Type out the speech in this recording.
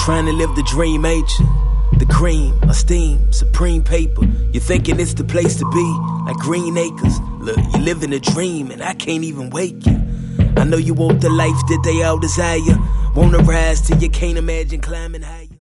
trying to live the dream, ain't you? The cream, esteem, supreme paper. You're thinking it's the place to be, like Green Acres. Look, you're living a dream and I can't even wake you. I know you want the life that they all desire. Wanna rise till you can't imagine climbing higher.